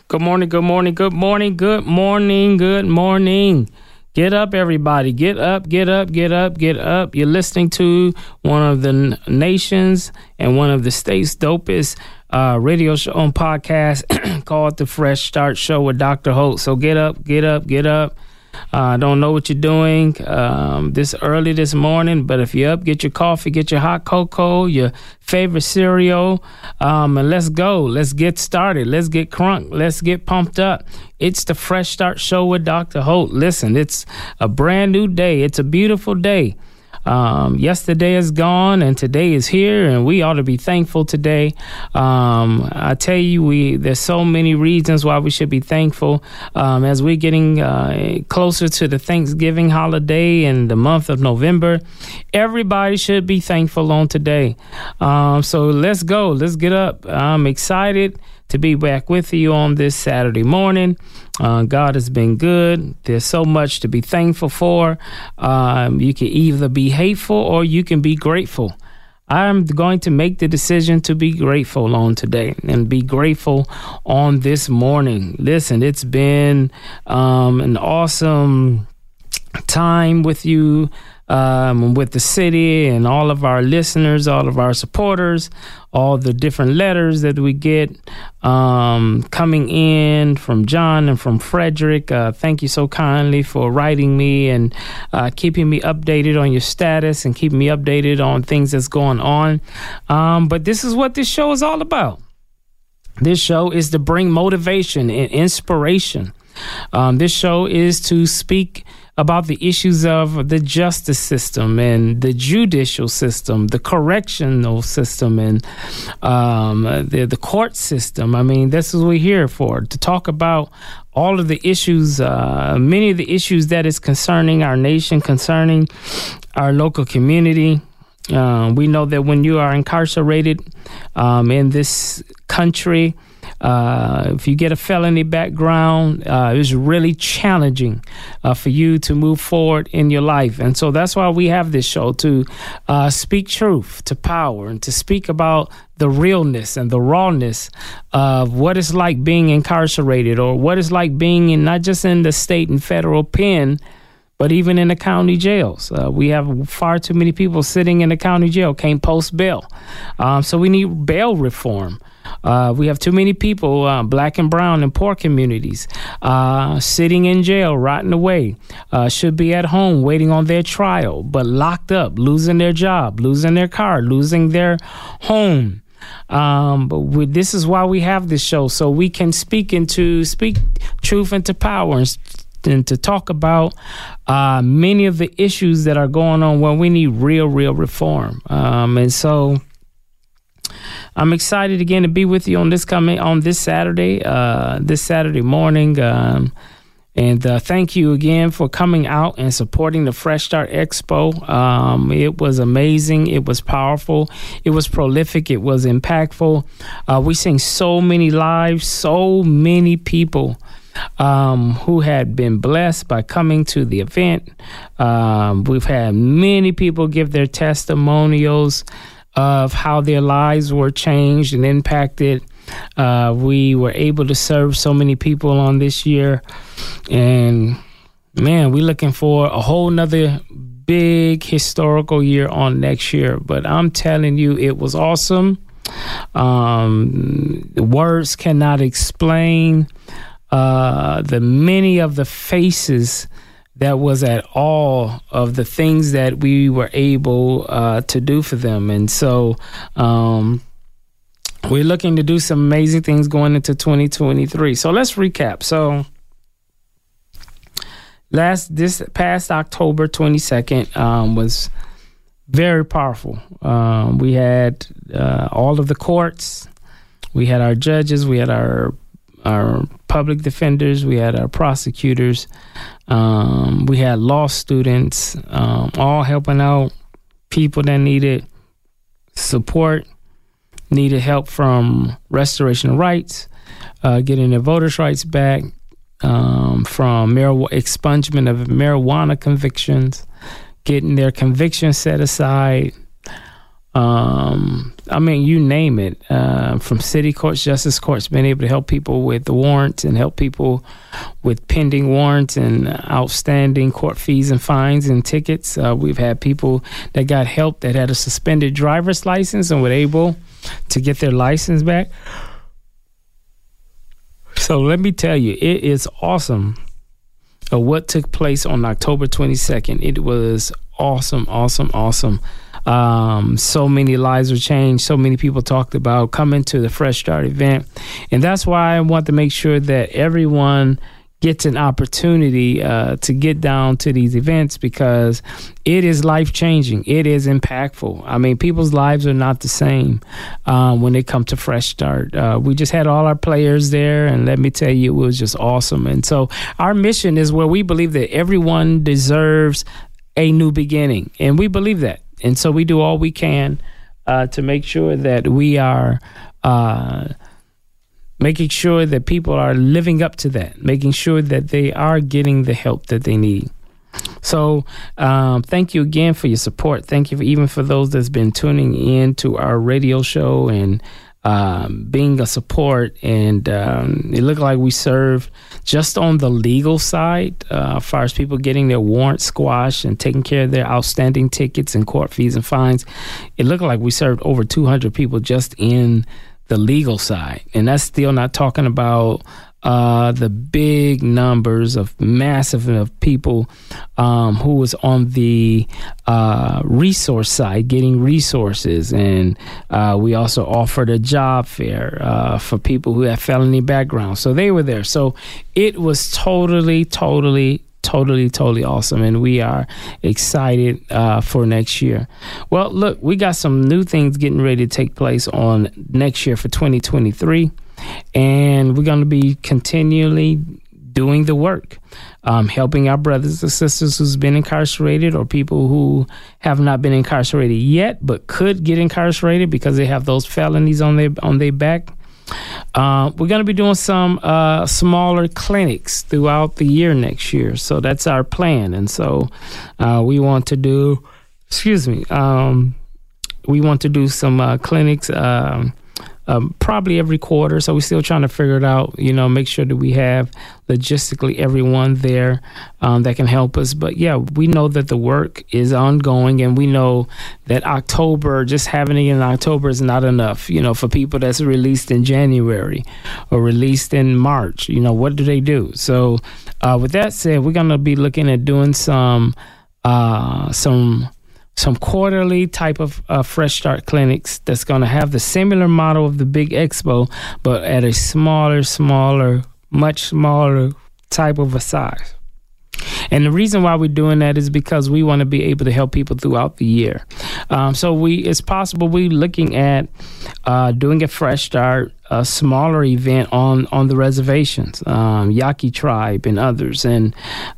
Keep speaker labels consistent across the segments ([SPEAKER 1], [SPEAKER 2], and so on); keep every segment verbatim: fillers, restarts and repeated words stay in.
[SPEAKER 1] Good morning, good morning, good morning, good morning, good morning. Get up, everybody. Get up, get up, get up, get up. You're listening to one of the n- nation's and one of the state's dopest uh, radio show on podcast called The Fresh Start Show with Doctor Holt. So get up, get up, get up. I uh, don't know what you're doing um, this early this morning, but if you're up, get your coffee, get your hot cocoa, your favorite cereal, um, and let's go. Let's get started. Let's get crunk. Let's get pumped up. It's the Fresh Start Show with Doctor Holt. Listen, it's a brand new day. It's a beautiful day. Um, yesterday is gone and today is here, and we ought to be thankful today. Um, I tell you, we there's so many reasons why we should be thankful. Um, as we're getting uh, closer to the Thanksgiving holiday and the month of November, everybody should be thankful on today. Um, so let's go. Let's get up. I'm excited to be back with you on this Saturday morning. Uh, God has been good. There's so much to be thankful for. Um, you can either be hateful or you can be grateful. I'm going to make the decision to be grateful on today and be grateful on this morning. Listen, it's been um, an awesome time with you, um, with the city and all of our listeners, all of our supporters, all the different letters that we get um, coming in from John and from Frederick. Uh, thank you so kindly for writing me and uh, keeping me updated on your status and keeping me updated on things that's going on. Um, but this is what this show is all about. This show is to bring motivation and inspiration. Um, this show is to speak about the issues of the justice system and the judicial system, the correctional system, and um, the, the court system. I mean, this is what we're here for, to talk about all of the issues, uh, many of the issues that is concerning our nation, concerning our local community. Uh, we know that when you are incarcerated um, in this country, Uh, if you get a felony background, uh, it's really challenging uh, for you to move forward in your life. And so that's why we have this show, to uh, speak truth to power and to speak about the realness and the rawness of what it's like being incarcerated, or what it's like being in, not just in the state and federal pen, but even in the county jails. Uh, we have far too many people sitting in the county jail, can't post bail. Um, so we need bail reform. Uh, we have too many people, uh, black and brown and poor communities, uh, sitting in jail, rotting away, uh, should be at home waiting on their trial, but locked up, losing their job, losing their car, losing their home. Um, but we, this is why we have this show, so we can speak into speak truth into power and, and to talk about uh, many of the issues that are going on where we need real, real reform. Um, and so I'm excited again to be with you on this coming on this Saturday, uh, this Saturday morning. Um, and uh, thank you again for coming out and supporting the Fresh Start Expo. Um, it was amazing. It was powerful. It was prolific. It was impactful. Uh, we seen so many lives, so many people um, who had been blessed by coming to the event. Um, we've had many people give their testimonials of how their lives were changed and impacted. Uh, we were able to serve so many people on this year. And, man, we're looking for a whole nother big historical year on next year. But I'm telling you, it was awesome. Um, the words cannot explain uh, the many of the faces that was at all of the things that we were able uh, to do for them. And so um, we're looking to do some amazing things going into twenty twenty-three. So let's recap. So last, this past October twenty-second um, was very powerful. Um, we had uh, all of the courts. We had our judges. We had our our public defenders. We had our prosecutors. Um, we had law students, um, all helping out people that needed support, needed help from restoration of rights, uh, getting their voters' rights back, um, from marijuana, expungement of marijuana convictions, getting their convictions set aside, Um, I mean, you name it, uh, from city courts, justice courts, being able to help people with the warrants and help people with pending warrants and outstanding court fees and fines and tickets. Uh, we've had people that got help that had a suspended driver's license and were able to get their license back. So let me tell you, it is awesome of what took place on October twenty-second. It was awesome, awesome, awesome. Um, so many lives were changed. So many people talked about coming to the Fresh Start event. And that's why I want to make sure that everyone gets an opportunity uh, to get down to these events, because it is life-changing. It is impactful. I mean, people's lives are not the same um, when they come to Fresh Start. Uh, we just had all our players there, and let me tell you, it was just awesome. And so our mission is where we believe that everyone deserves a new beginning, and we believe that. And so we do all we can uh, to make sure that we are uh, making sure that people are living up to that, making sure that they are getting the help that they need. So um, thank you again for your support. Thank you for, even for those that's been tuning in to our radio show and um, being a support. And um, it looked like we served just on the legal side, uh, as far as people getting their warrants squashed and taking care of their outstanding tickets and court fees and fines. It looked like we served over two hundred people just in the legal side. And that's still not talking about uh, the big numbers of massive of people um, who was on the uh, resource side, getting resources. And uh, we also offered a job fair uh, for people who have felony backgrounds. So they were there. So it was totally, totally, totally, totally awesome. And we are excited uh, for next year. Well, look, we got some new things getting ready to take place on next year for twenty twenty-three. And we're going to be continually doing the work, um, helping our brothers and sisters who's been incarcerated, or people who have not been incarcerated yet but could get incarcerated because they have those felonies on their on their back. Uh, we're going to be doing some uh, smaller clinics throughout the year next year. So that's our plan. And so uh, we want to do, excuse me, um, we want to do some uh, clinics um, um, probably every quarter. So we're still trying to figure it out, you know, make sure that we have logistically everyone there um, that can help us. But yeah, we know that the work is ongoing, and we know that October, just having it in October is not enough, you know, for people that's released in January or released in March. You know, what do they do? So uh, with that said, we're going to be looking at doing some uh, some some quarterly type of uh, Fresh Start clinics that's going to have the similar model of the big expo, but at a smaller, smaller, much smaller type of a size. And the reason why we're doing that is because we want to be able to help people throughout the year. Um, so we, it's possible we're looking at uh, doing a Fresh Start, a smaller event on, on the reservations, um, Yaqui Tribe and others. And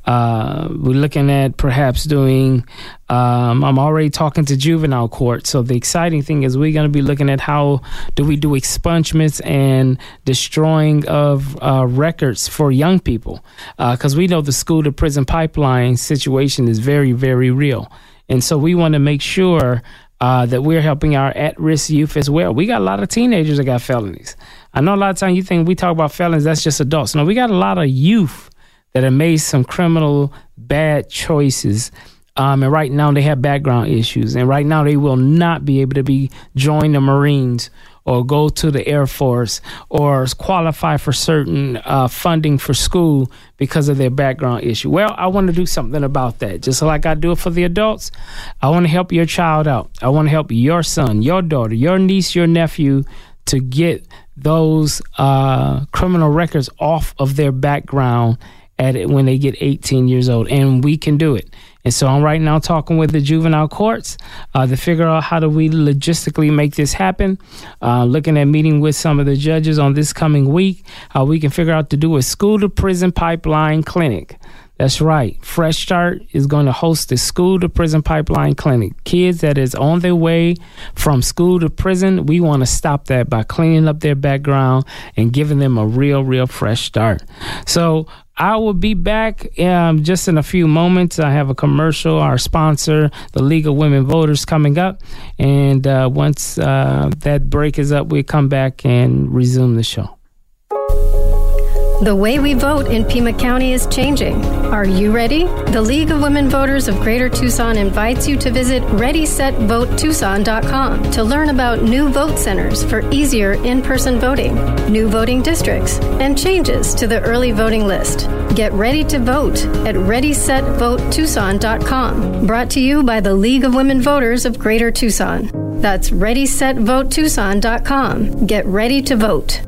[SPEAKER 1] uh, we're looking at perhaps doing, um, I'm already talking to juvenile court. So the exciting thing is we're going to be looking at how do we do expungements and destroying of uh, records for young people, because uh, we know the school to prison pipeline situation is very, very real. And so we want to make sure uh, that we're helping our at-risk youth as well. We got a lot of teenagers that got felonies. I know a lot of times you think we talk about felons, that's just adults. No, we got a lot of youth that have made some criminal bad choices. Um, and right now they have background issues. And right now they will not be able to be join the Marines or go to the Air Force or qualify for certain uh, funding for school because of their background issue. Well, I want to do something about that. Just like I do it for the adults, I want to help your child out. I want to help your son, your daughter, your niece, your nephew to get those uh, criminal records off of their background at it when they get eighteen years old. And we can do it. And so I'm right now talking with the juvenile courts uh, to figure out how do we logistically make this happen. Uh, looking at meeting with some of the judges on this coming week, how we can figure out to do a school to prison pipeline clinic. That's right. Fresh Start is going to host the school to prison pipeline clinic. Kids that is on their way from school to prison, we want to stop that by cleaning up their background and giving them a real, real fresh start. So I will be back um, just in a few moments. I have a commercial, our sponsor, the League of Women Voters, coming up. And uh, once uh, that break is up, we'll come back and resume the show.
[SPEAKER 2] The way we vote in Pima County is changing. Are you ready? The League of Women Voters of Greater Tucson invites you to visit ready set vote tucson dot com to learn about new vote centers for easier in-person voting, new voting districts, and changes to the early voting list. Get ready to vote at ready set vote tucson dot com. Brought to you by the League of Women Voters of Greater Tucson. That's ready set vote tucson dot com. Get ready to vote.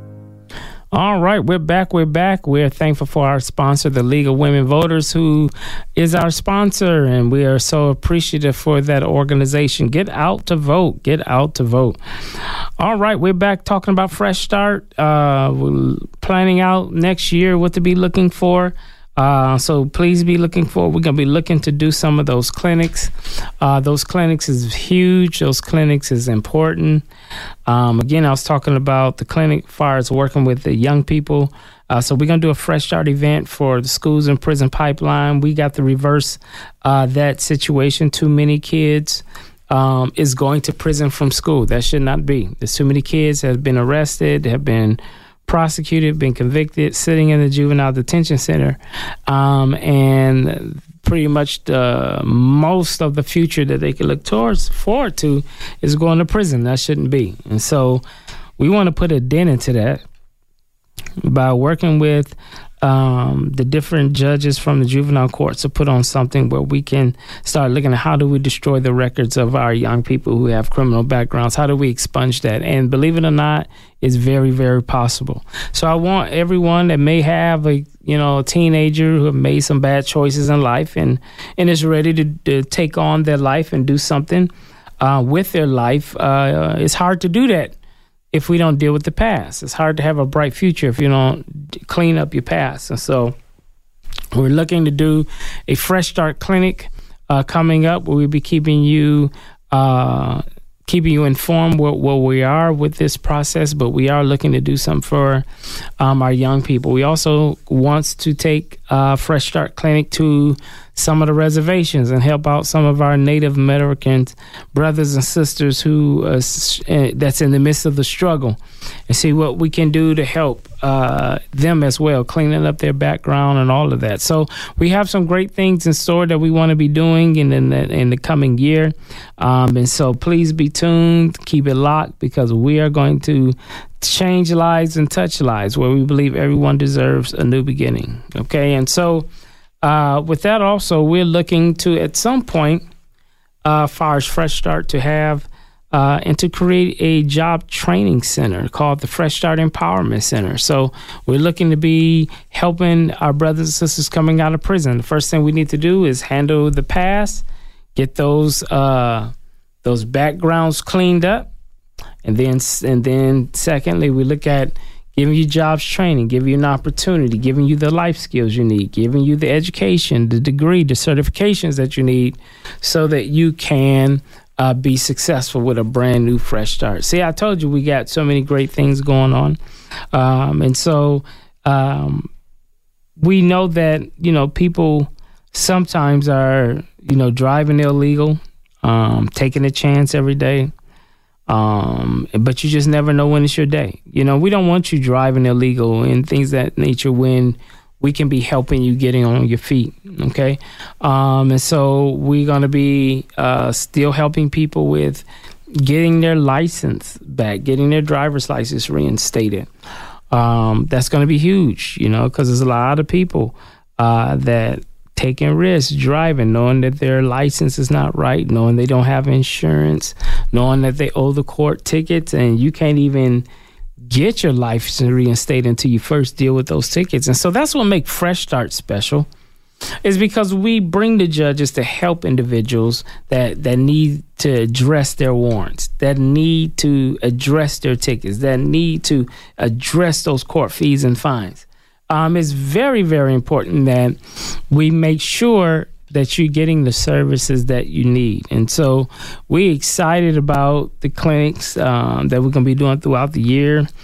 [SPEAKER 1] All right, we're back. We're back. We're thankful for our sponsor, the League of Women Voters, who is our sponsor, and we are so appreciative for that organization. Get out to vote. Get out to vote. All right, we're back talking about Fresh Start. Uh, we're planning out next year what to be looking for. Uh, so please be looking for, we're going to be looking to do some of those clinics. Uh, those clinics is huge. Those clinics is important. Um, again, I was talking about the clinic as far as working with the young people. Uh, so we're going to do a Fresh Start event for the schools and prison pipeline. We got to reverse uh, that situation. Too many kids um, is going to prison from school. That should not be. There's too many kids that have been arrested, have been prosecuted, been convicted, sitting in the juvenile detention center, um, and pretty much the most of the future that they can look towards forward to is going to prison. That shouldn't be. And so we want to put a dent into that by working with um, the different judges from the juvenile courts to put on something where we can start looking at how do we destroy the records of our young people who have criminal backgrounds. How do we expunge that? And believe it or not, it's very, very possible. So I want everyone that may have a, you know, a teenager who have made some bad choices in life and, and is ready to, to take on their life and do something uh, with their life. Uh, it's hard to do that if we don't deal with the past. It's hard to have a bright future if you don't clean up your past. And so we're looking to do a Fresh Start clinic uh, coming up where we'll be keeping you uh, keeping you informed where, where we are with this process, but we are looking to do something for um, our young people. We also want to take uh, Fresh Start clinic to some of the reservations and help out some of our Native American brothers and sisters who uh, that's in the midst of the struggle, and see what we can do to help uh, them as well, cleaning up their background and all of that. So we have some great things in store that we want to be doing in, in, the, in the coming year. Um, and so please be tuned, keep it locked, because we are going to change lives and touch lives where we believe everyone deserves a new beginning. Okay, and so Uh, with that also, we're looking to, at some point, uh, as far as Fresh Start, to have uh, and to create a job training center called the Fresh Start Empowerment Center. So we're looking to be helping our brothers and sisters coming out of prison. The first thing we need to do is handle the past, get those uh, those backgrounds cleaned up, and then and then secondly, we look at giving you jobs training, giving you an opportunity, giving you the life skills you need, giving you the education, the degree, the certifications that you need so that you can uh, be successful with a brand new Fresh Start. See, I told you we got so many great things going on. Um, and so um, we know that, you know, people sometimes are, you know, driving illegal, um, taking a chance every day. Um, but you just never know when it's your day. You know, we don't want you driving illegal and things of that nature when we can be helping you getting on your feet. Okay. Um, and so we're going to be uh, still helping people with getting their license back, getting their driver's license reinstated. Um, that's going to be huge, you know, because there's a lot of people uh, that taking risks, driving, knowing that their license is not right, knowing they don't have insurance, knowing that they owe the court tickets, and you can't even get your license reinstated until you first deal with those tickets. And so that's what makes Fresh Start special, is because we bring the judges to help individuals that, that need to address their warrants, that need to address their tickets, that need to address those court fees and fines. Um, it's very, very important that we make sure that you're getting the services that you need. And so we're excited about the clinics um, that we're going to be doing throughout the year.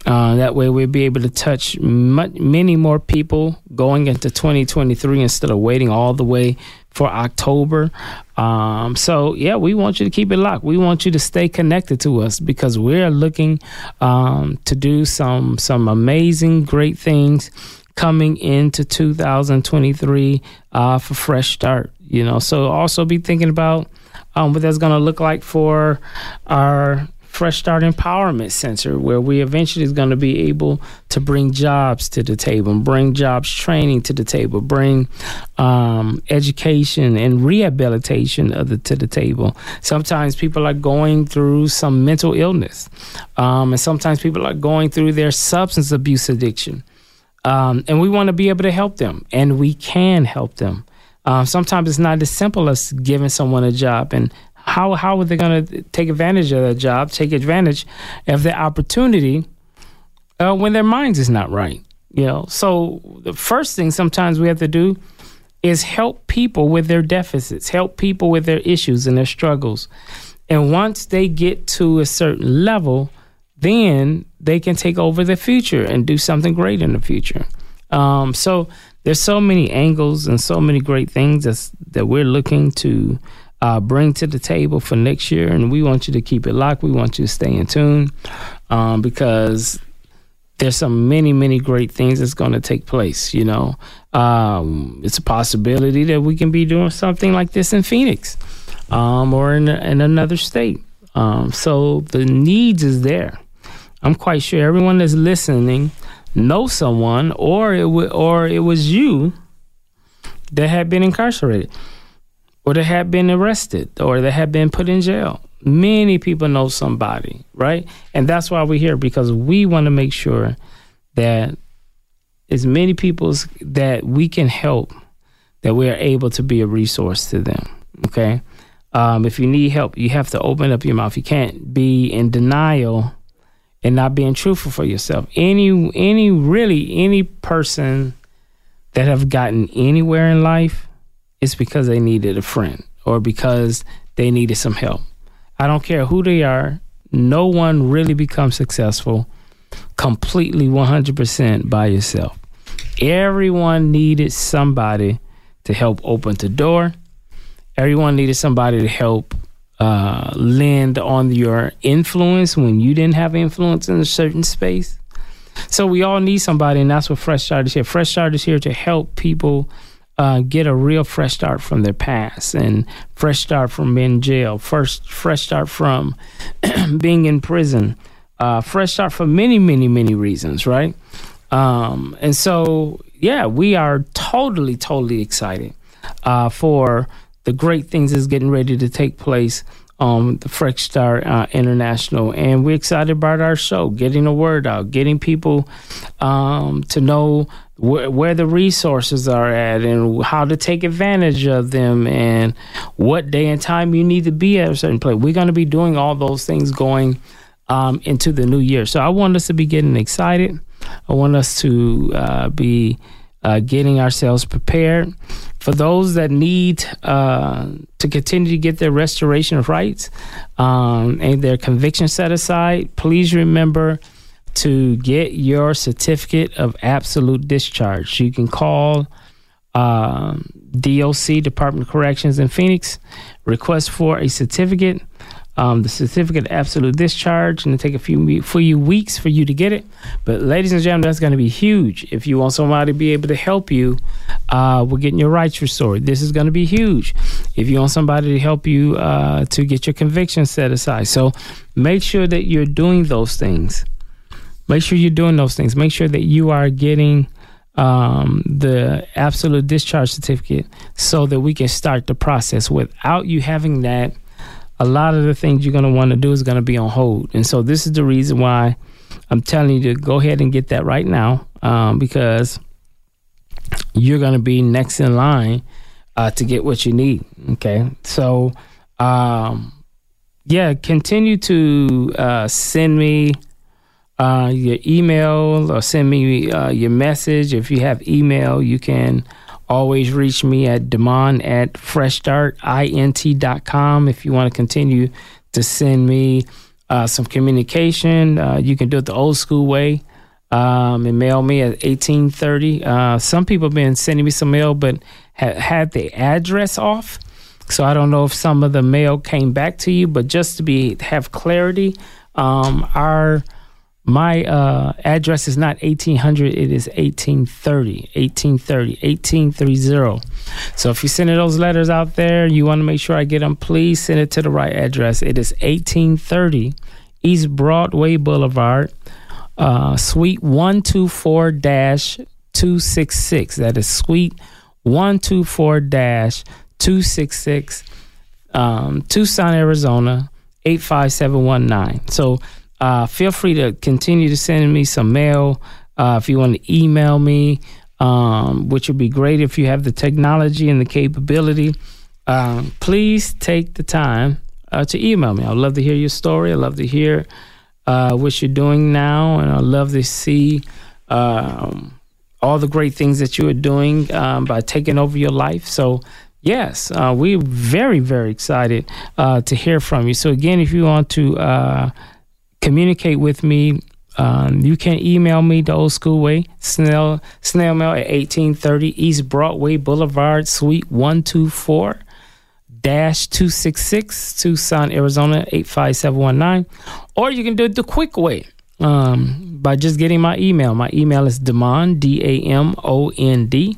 [SPEAKER 1] Uh, that way we'll be able to touch much, many more people going into twenty twenty-three instead of waiting all the way for October. Um, so, yeah, we want you to keep it locked. We want you to stay connected to us because we're looking um, to do some some amazing, great things coming into two thousand twenty-three uh, for Fresh Start. You know, so also be thinking about um, what that's going to look like for our Fresh Start Empowerment Center, where we eventually is going to be able to bring jobs to the table, bring jobs training to the table, bring um, education and rehabilitation of the, to the table. Sometimes people are going through some mental illness, um, and sometimes people are going through their substance abuse addiction, um, and we want to be able to help them, and we can help them. Um, sometimes it's not as simple as giving someone a job, and How how are they going to take advantage of that job, take advantage of the opportunity uh, when their minds is not right? You know, so the first thing sometimes we have to do is help people with their deficits, help people with their issues and their struggles. And once they get to a certain level, then they can take over the future and do something great in the future. Um, so there's so many angles and so many great things that's, that we're looking to Uh, bring to the table for next year, and we want you to keep it locked. We want you to stay in tune um, because there's some many, many great things that's going to take place. You know, um, it's a possibility that we can be doing something like this in Phoenix um, or in, in another state. Um, so the needs is there. I'm quite sure everyone that's listening knows someone, or it w- or it was you that had been incarcerated, or they had been arrested, or they had been put in jail. Many people know somebody, right? And that's why we're here, because we want to make sure that as many people that we can help, that we are able to be a resource to them, okay? Um, if you need help, you have to open up your mouth. You can't be in denial and not being truthful for yourself. Any, any, really, any person that have gotten anywhere in life, it's because they needed a friend or because they needed some help. I don't care who they are. No one really becomes successful completely one hundred percent by yourself. Everyone needed somebody to help open the door. Everyone needed somebody to help uh, lend on your influence when you didn't have influence in a certain space. So we all need somebody, and that's what Fresh Start is here. Fresh Start is here to help people Uh, get a real fresh start from their past, and fresh start from being in jail, first fresh start from being in prison, uh, fresh start for many, many, many reasons, right? Um, and so, yeah, we are totally, totally excited uh, for the great things that's getting ready to take place on the Fresh Start uh, International. And we're excited about our show, getting the word out, getting people um, to know wh- where the resources are at and how to take advantage of them and what day and time you need to be at a certain place. We're going to be doing all those things going um, into the new year. So I want us to be getting excited. I want us to uh, be uh, getting ourselves prepared. For those that need uh, to continue to get their restoration of rights um, and their conviction set aside, please remember to get your certificate of absolute discharge. You can call uh, D O C, Department of Corrections in Phoenix, request for a certificate, um, the certificate of absolute discharge, and it'll take a few, few weeks for you to get it. But ladies and gentlemen, that's going to be huge. If you want somebody to be able to help you uh, with getting your rights restored, this is going to be huge. If you want somebody to help you uh, to get your conviction set aside. So make sure that you're doing those things. Make sure you're doing those things. Make sure that you are getting um, the absolute discharge certificate so that we can start the process. Without you having that, a lot of the things you're going to want to do is going to be on hold. And so this is the reason why I'm telling you to go ahead and get that right now, um, because you're going to be next in line uh, to get what you need. Okay. So, um, yeah, continue to uh, send me uh, your email or send me uh, your message. If you have email, you can always reach me at Damon at fresh start int dot com if you want to continue to send me uh, some communication, uh, you can do it the old school way. Um, and mail me at eighteen thirty. Uh, some people have been sending me some mail, but ha- had the address off. So I don't know if some of the mail came back to you, but just to be have clarity, um, our my uh, address is not eighteen hundred, it is eighteen thirty, eighteen thirty, eighteen thirty. So if you're sending those letters out there, you want to make sure I get them, please send it to the right address. It is eighteen thirty East Broadway Boulevard, Uh, Suite one two four dash two six six. That is Suite one two four dash two six six, um, Tucson, Arizona, eight five seven one nine. So uh, feel free to continue to send me some mail. Uh, if you want to email me, um, which would be great if you have the technology and the capability, um, please take the time uh, to email me. I'd love to hear your story. I'd love to hear Uh, what you're doing now, and I love to see um, all the great things that you are doing um, by taking over your life. So, yes, uh, we're very, very excited uh, to hear from you. So, again, if you want to uh, communicate with me, um, you can email me the old school way, snail, snail mail at eighteen thirty East Broadway Boulevard, Suite one two four dash two six six, Tucson, Arizona, eight five seven one nine. Or you can do it the quick way um, by just getting my email. My email is Damond, D A M O N D,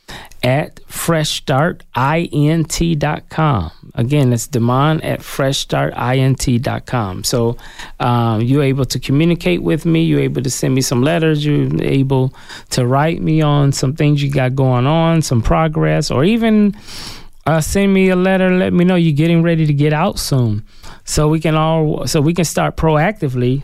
[SPEAKER 1] at fresh start int dot com. Again, it's Damond at fresh start int dot com. So um, you're able to communicate with me. You're able to send me some letters. You're able to write me on some things you got going on, some progress, or even Uh, send me a letter. Let me know you're getting ready to get out soon, so we can all so we can start proactively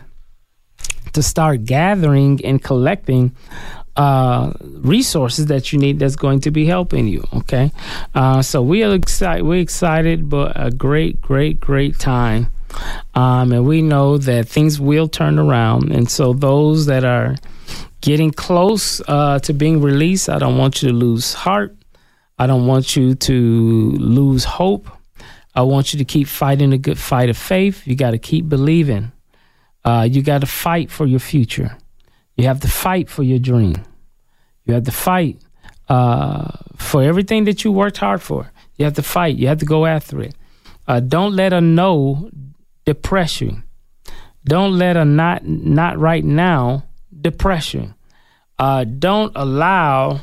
[SPEAKER 1] to start gathering and collecting uh, resources that you need. That's going to be helping you. Okay, uh, so we are excited. We're excited, but a great, great, great time, um, and we know that things will turn around. And so those that are getting close uh, to being released, I don't want you to lose heart. I don't want you to lose hope. I want you to keep fighting a good fight of faith. You got to keep believing. Uh, you got to fight for your future. You have to fight for your dream. You have to fight uh, for everything that you worked hard for. You have to fight. You have to go after it. Uh, don't let a no depress you. Don't let a not not right now depress you. Uh, don't allow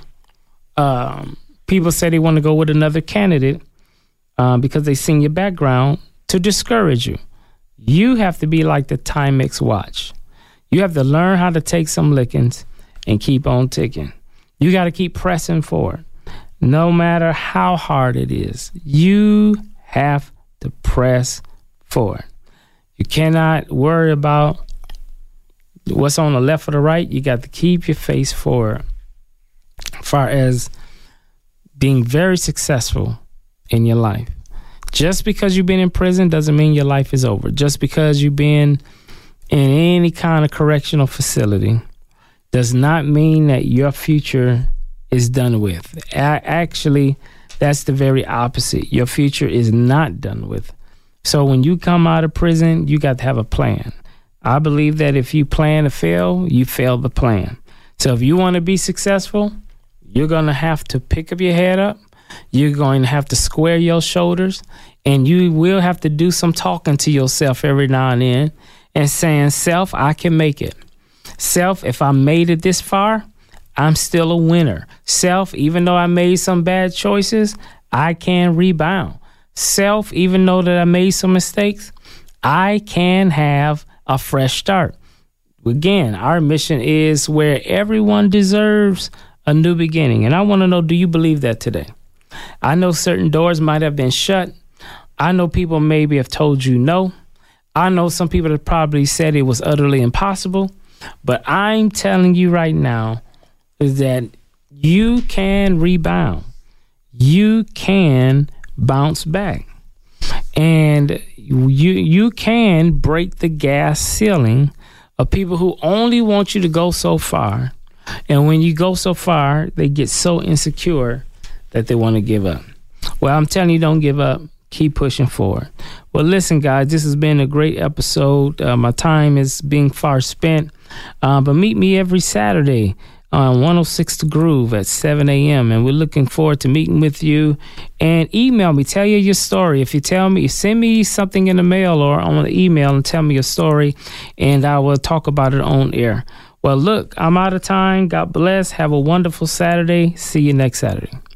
[SPEAKER 1] um, people say they want to go with another candidate uh, because they seen your background to discourage you. You have to be like the Timex watch. You have to learn how to take some lickings and keep on ticking. You got to keep pressing forward. No matter how hard it is, you have to press forward. You cannot worry about what's on the left or the right. You got to keep your face forward. As far as being very successful in your life. Just because you've been in prison doesn't mean your life is over. Just because you've been in any kind of correctional facility does not mean that your future is done with. A- actually, that's the very opposite. Your future is not done with. So when you come out of prison, you got to have a plan. I believe that if you plan to fail, you fail the plan. So if you want to be successful, you're going to have to pick up your head up. You're going to have to square your shoulders, and you will have to do some talking to yourself every now and then and saying, self, I can make it. Self, if I made it this far, I'm still a winner. Self, even though I made some bad choices, I can rebound. Self, even though that I made some mistakes, I can have a fresh start. Again, our mission is where everyone deserves a new beginning. And I want to know, do you believe that today? I know certain doors might have been shut. I know people maybe have told you no. I know some people have probably said it was utterly impossible. But I'm telling you right now is that you can rebound. You can bounce back. And you you can break the gas ceiling of people who only want you to go so far. And when you go so far, they get so insecure that they want to give up. Well, I'm telling you, don't give up. keep pushing forward. Well, listen, guys, this has been a great episode. Uh, my time is being far spent, uh, but meet me every Saturday on one oh six The Groove at seven a.m. And we're looking forward to meeting with you. And email me, tell you your story. If you tell me, send me something in the mail or on the email and tell me your story, and I will talk about it on air. Well, look, I'm out of time. God bless. Have a wonderful Saturday. See you next Saturday.